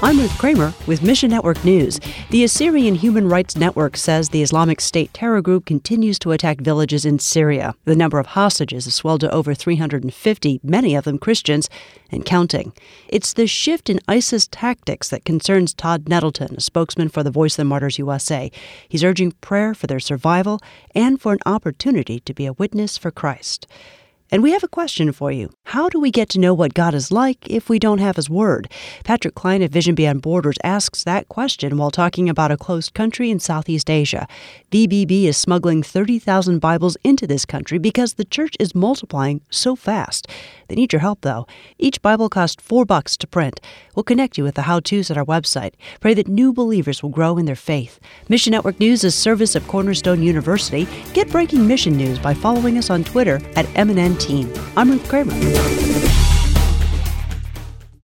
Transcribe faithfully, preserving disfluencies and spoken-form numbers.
I'm Ruth Kramer with Mission Network News. The Assyrian Human Rights Network says the Islamic State terror group continues to attack villages in Syria. The number of hostages has swelled to over three hundred fifty, many of them Christians, and counting. It's the shift in ISIS tactics that concerns Todd Nettleton, a spokesman for the Voice of the Martyrs U S A. He's urging prayer for their survival and for an opportunity to be a witness for Christ. And we have a question for you. How do we get to know what God is like if we don't have His Word? Patrick Klein of Vision Beyond Borders asks that question while talking about a closed country in Southeast Asia. V B B is smuggling thirty thousand Bibles into this country because the church is multiplying so fast. They need your help, though. Each Bible costs four bucks to print. We'll connect you with the how-tos at our website. Pray that new believers will grow in their faith. Mission Network News is service of Cornerstone University. Get breaking mission news by following us on Twitter at M N N Team. I'm Ruth Kramer.